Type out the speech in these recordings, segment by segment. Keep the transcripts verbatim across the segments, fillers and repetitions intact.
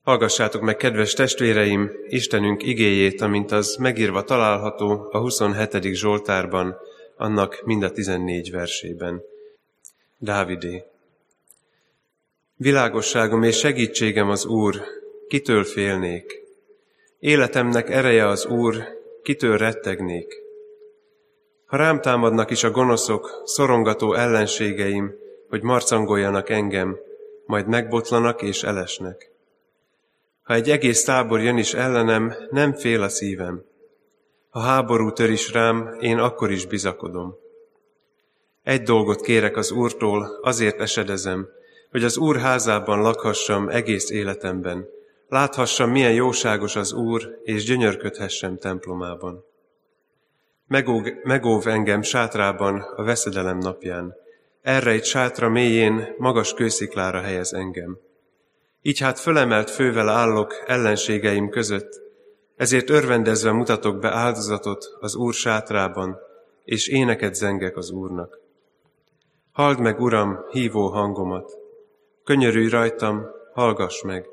Hallgassátok meg, kedves testvéreim, Istenünk igéjét, amint az megírva található a huszonhetedik Zsoltárban, annak mind a tizennégy versében. Dávidé. Világosságom és segítségem az Úr, kitől félnék? Életemnek ereje az Úr, kitől rettegnék? Ha rám támadnak is a gonoszok, szorongató ellenségeim, hogy marcangoljanak engem, majd megbotlanak és elesnek. Ha egy egész tábor jön is ellenem, nem fél a szívem. Ha háború tör is rám, én akkor is bizakodom. Egy dolgot kérek az Úrtól, azért esedezem, hogy az Úr házában lakhassam egész életemben, láthassam, milyen jóságos az Úr, és gyönyörködhessem templomában. Megóv, megóv engem sátrában a veszedelem napján, elrejt sátra mélyén, magas kősziklára helyez engem. Így hát fölemelt fővel állok ellenségeim között, ezért örvendezve mutatok be áldozatot az Úr sátrában, és éneket zengek az Úrnak. Halld meg, Uram, hívó hangomat, könyörülj rajtam, hallgass meg.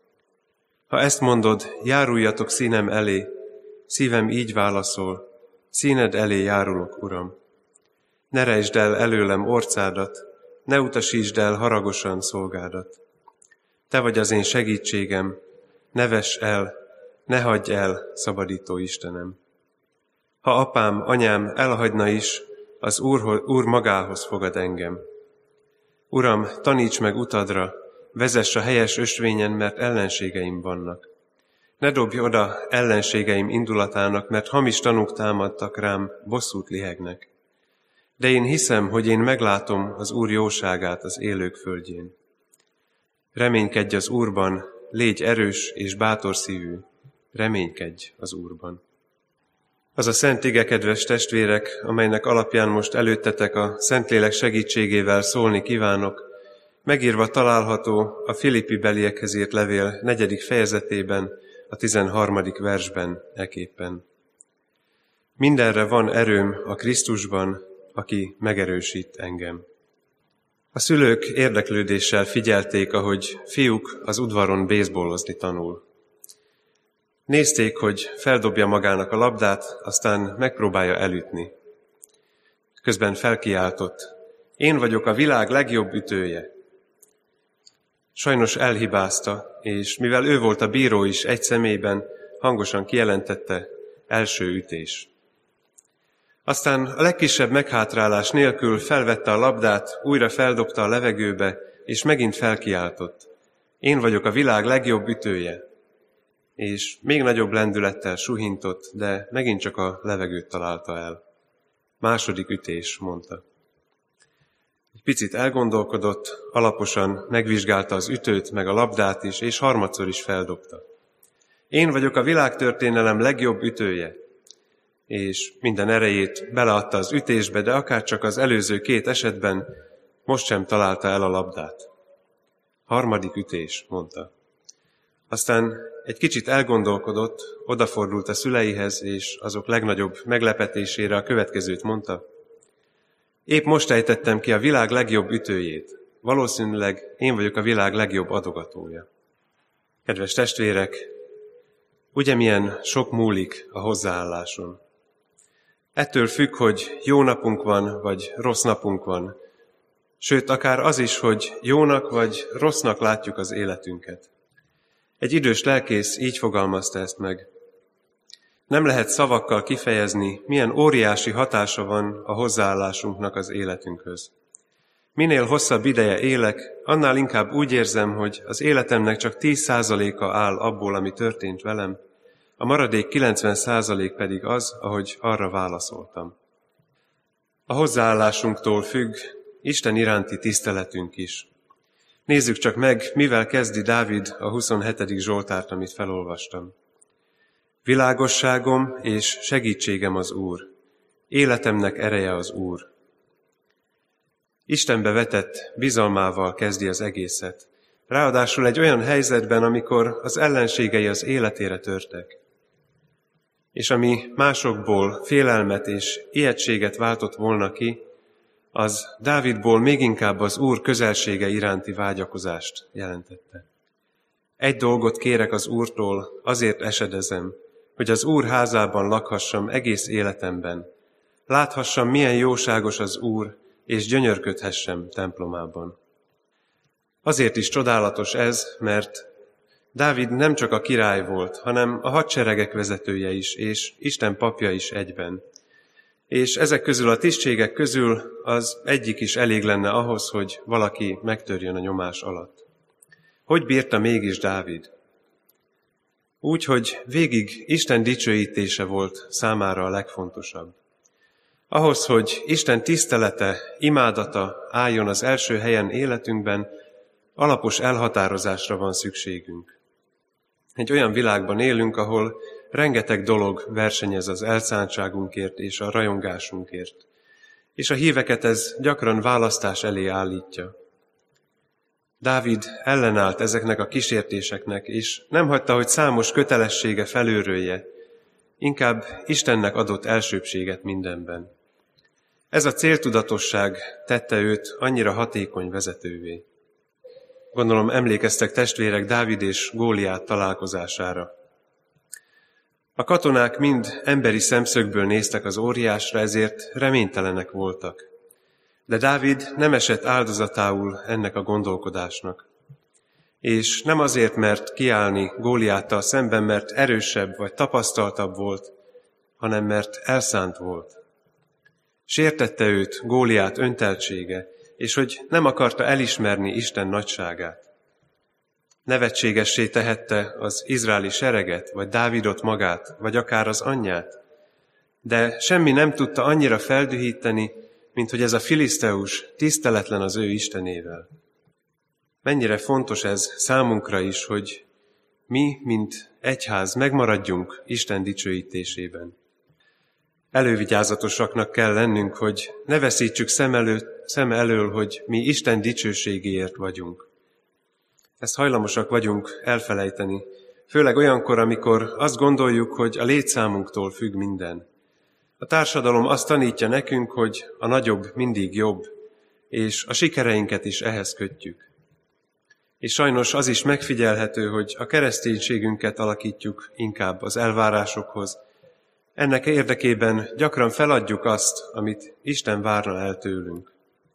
Ha ezt mondod, járuljatok színem elé, szívem így válaszol, színed elé járulok, Uram. Ne rejtsd el előlem orcádat, ne utasítsd el haragosan szolgádat. Te vagy az én segítségem, ne vess el, ne hagyj el, szabadító Istenem. Ha apám, anyám elhagyna is, az Úr, Úr magához fogad engem. Uram, taníts meg utadra, vezess a helyes ösvényen, mert ellenségeim vannak. Ne dobj oda ellenségeim indulatának, mert hamis tanúk támadtak rám, bosszút lihegnek. De én hiszem, hogy én meglátom az Úr jóságát az élők földjén. Reménykedj az Úrban, légy erős és bátor szívű, reménykedj az Úrban. Az a szent ige, kedves testvérek, amelynek alapján most előttetek a Szentlélek segítségével szólni kívánok, megírva található a Filippi beliekhez írt levél negyedik fejezetében, a tizenharmadik versben eképpen. Mindenre van erőm a Krisztusban, aki megerősít engem. A szülők érdeklődéssel figyelték, ahogy fiúk az udvaron bészbollozni tanul. Nézték, hogy feldobja magának a labdát, aztán megpróbálja elütni. Közben felkiáltott, én vagyok a világ legjobb ütője. Sajnos elhibázta, és mivel ő volt a bíró is egy személyben, hangosan kijelentette, első ütés. Aztán a legkisebb meghátrálás nélkül felvette a labdát, újra feldobta a levegőbe, és megint felkiáltott. Én vagyok a világ legjobb ütője. És még nagyobb lendülettel suhintott, de megint csak a levegőt találta el. Második ütés, mondta. Egy picit elgondolkodott, alaposan megvizsgálta az ütőt, meg a labdát is, és harmadszor is feldobta. Én vagyok a világtörténelem legjobb ütője. És minden erejét beleadta az ütésbe, de akárcsak az előző két esetben most sem találta el a labdát. Harmadik ütés, mondta. Aztán egy kicsit elgondolkodott, odafordult a szüleihez, és azok legnagyobb meglepetésére a következőt mondta. Épp most ejtettem ki a világ legjobb ütőjét. Valószínűleg én vagyok a világ legjobb adogatója. Kedves testvérek, ugye milyen sok múlik a hozzáálláson. Ettől függ, hogy jó napunk van, vagy rossz napunk van. Sőt, akár az is, hogy jónak vagy rossznak látjuk az életünket. Egy idős lelkész így fogalmazta ezt meg. Nem lehet szavakkal kifejezni, milyen óriási hatása van a hozzáállásunknak az életünkhöz. Minél hosszabb ideje élek, annál inkább úgy érzem, hogy az életemnek csak tíz százaléka áll abból, ami történt velem, a maradék kilencven százalék pedig az, ahogy arra válaszoltam. A hozzáállásunktól függ Isten iránti tiszteletünk is. Nézzük csak meg, mivel kezdi Dávid a huszonhetedik Zsoltárt, amit felolvastam. Világosságom és segítségem az Úr, életemnek ereje az Úr. Istenbe vetett bizalmával kezdi az egészet. Ráadásul egy olyan helyzetben, amikor az ellenségei az életére törtek. És ami másokból félelmet és ijegységet váltott volna ki, az Dávidból még inkább az Úr közelsége iránti vágyakozást jelentette. Egy dolgot kérek az Úrtól, azért esedezem, hogy az Úr házában lakhassam egész életemben. Láthassam, milyen jóságos az Úr, és gyönyörködhessem templomában. Azért is csodálatos ez, mert Dávid nem csak a király volt, hanem a hadseregek vezetője is, és Isten papja is egyben. És ezek közül a tisztségek közül az egyik is elég lenne ahhoz, hogy valaki megtörjön a nyomás alatt. Hogy bírta mégis Dávid? Úgy, hogy végig Isten dicsőítése volt számára a legfontosabb. Ahhoz, hogy Isten tisztelete, imádata álljon az első helyen életünkben, alapos elhatározásra van szükségünk. Egy olyan világban élünk, ahol rengeteg dolog versenyez az elszántságunkért és a rajongásunkért, és a híveket ez gyakran választás elé állítja. Dávid ellenállt ezeknek a kísértéseknek, és nem hagyta, hogy számos kötelessége felőrölje, inkább Istennek adott elsőbbséget mindenben. Ez a céltudatosság tette őt annyira hatékony vezetővé. Gondolom emlékeztek testvérek Dávid és Góliát találkozására. A katonák mind emberi szemszögből néztek az óriásra, ezért reménytelenek voltak. De Dávid nem esett áldozatául ennek a gondolkodásnak. És nem azért, mert kiállni Góliáttal szemben, mert erősebb vagy tapasztaltabb volt, hanem mert elszánt volt. Sértette őt Góliát önteltsége, és hogy nem akarta elismerni Isten nagyságát. Nevetségessé tehette az izraeli sereget, vagy Dávidot magát, vagy akár az anyját, de semmi nem tudta annyira feldühíteni, mint hogy ez a filiszteus tiszteletlen az ő Istenével. Mennyire fontos ez számunkra is, hogy mi, mint egyház, megmaradjunk Isten dicsőítésében. Elővigyázatosaknak kell lennünk, hogy ne veszítsük szem, elő, szem elől, hogy mi Isten dicsőségéért vagyunk. Ezt hajlamosak vagyunk elfelejteni, főleg olyankor, amikor azt gondoljuk, hogy a létszámunktól függ minden. A társadalom azt tanítja nekünk, hogy a nagyobb mindig jobb, és a sikereinket is ehhez kötjük. És sajnos az is megfigyelhető, hogy a kereszténységünket alakítjuk inkább az elvárásokhoz. Ennek érdekében gyakran feladjuk azt, amit Isten várna el tőlünk.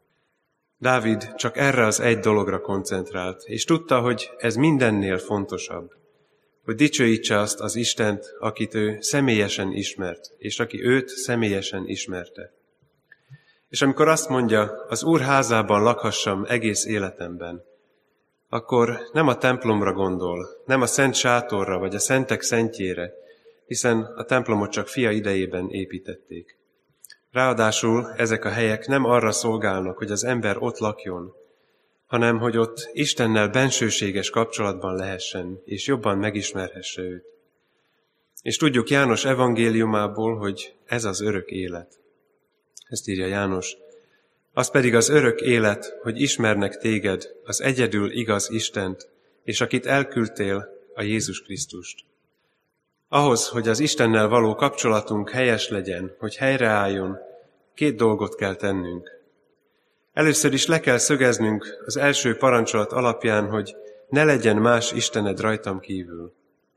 Dávid csak erre az egy dologra koncentrált, és tudta, hogy ez mindennél fontosabb, hogy dicsőítse azt az Istent, akit ő személyesen ismert, és aki őt személyesen ismerte. És amikor azt mondja, az Úr házában lakhassam egész életemben, akkor nem a templomra gondol, nem a szent sátorra vagy a szentek szentjére, hiszen a templomot csak fia idejében építették. Ráadásul ezek a helyek nem arra szolgálnak, hogy az ember ott lakjon, hanem hogy ott Istennel bensőséges kapcsolatban lehessen, és jobban megismerhesse őt. És tudjuk János evangéliumából, hogy ez az örök élet. Ezt írja János. Az pedig az örök élet, hogy ismernek téged, az egyedül igaz Istent, és akit elküldtél, a Jézus Krisztust. Ahhoz, hogy az Istennel való kapcsolatunk helyes legyen, hogy helyreálljon, két dolgot kell tennünk. Először is le kell szögeznünk az első parancsolat alapján, hogy ne legyen más Istened rajtam kívül.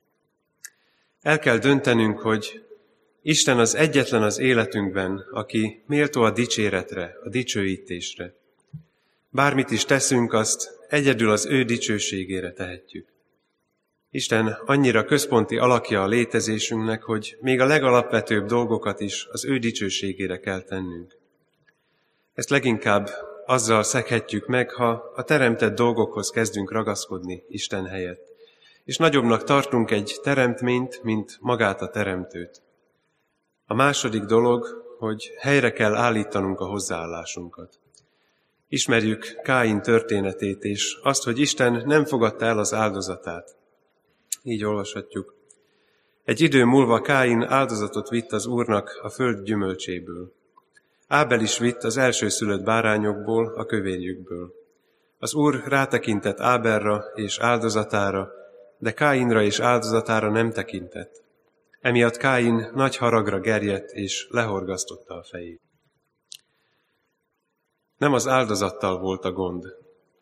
El kell döntenünk, hogy Isten az egyetlen az életünkben, aki méltó a dicséretre, a dicsőítésre. Bármit is teszünk, azt egyedül az ő dicsőségére tehetjük. Isten annyira központi alakja a létezésünknek, hogy még a legalapvetőbb dolgokat is az ő dicsőségére kell tennünk. Ezt leginkább azzal szeghetjük meg, ha a teremtett dolgokhoz kezdünk ragaszkodni Isten helyett, és nagyobbnak tartunk egy teremtményt, mint magát a teremtőt. A második dolog, hogy helyre kell állítanunk a hozzáállásunkat. Ismerjük Káin történetét, és azt, hogy Isten nem fogadta el az áldozatát. Így olvashatjuk. Egy idő múlva Káin áldozatot vitt az Úrnak a föld gyümölcséből. Ábel is vitt az elsőszülött bárányokból, a kövérjükből. Az Úr rátekintett Ábelra és áldozatára, de Káinra és áldozatára nem tekintett. Emiatt Káin nagy haragra gerjedt és lehorgasztotta a fejét. Nem az áldozattal volt a gond.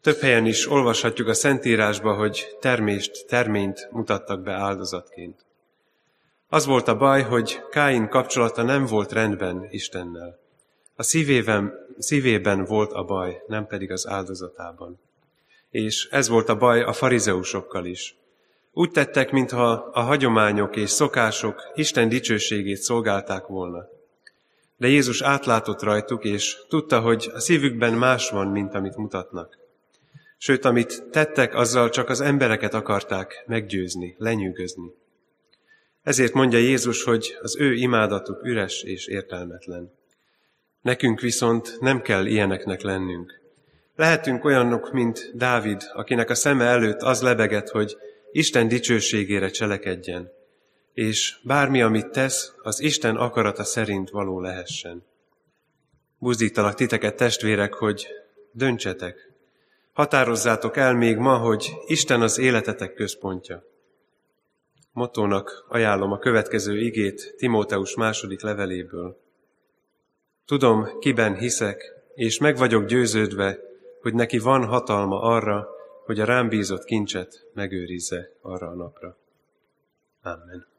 Több helyen is olvashatjuk a Szentírásba, hogy termést, terményt mutattak be áldozatként. Az volt a baj, hogy Káin kapcsolata nem volt rendben Istennel. A szívében, szívében volt a baj, nem pedig az áldozatában. És ez volt a baj a farizeusokkal is. Úgy tettek, mintha a hagyományok és szokások Isten dicsőségét szolgálták volna. De Jézus átlátott rajtuk, és tudta, hogy a szívükben más van, mint amit mutatnak. Sőt, amit tettek, azzal csak az embereket akarták meggyőzni, lenyűgözni. Ezért mondja Jézus, hogy az ő imádatuk üres és értelmetlen. Nekünk viszont nem kell ilyeneknek lennünk. Lehetünk olyanok, mint Dávid, akinek a szeme előtt az lebegett, hogy Isten dicsőségére cselekedjen, és bármi, amit tesz, az Isten akarata szerint való lehessen. Buzdítalak titeket, testvérek, hogy döntsetek. Határozzátok el még ma, hogy Isten az életetek központja. Mottónak ajánlom a következő igét Timóteus második leveléből. Tudom, kiben hiszek, és meg vagyok győződve, hogy neki van hatalma arra, hogy a rám bízott kincset megőrizze arra a napra. Amen.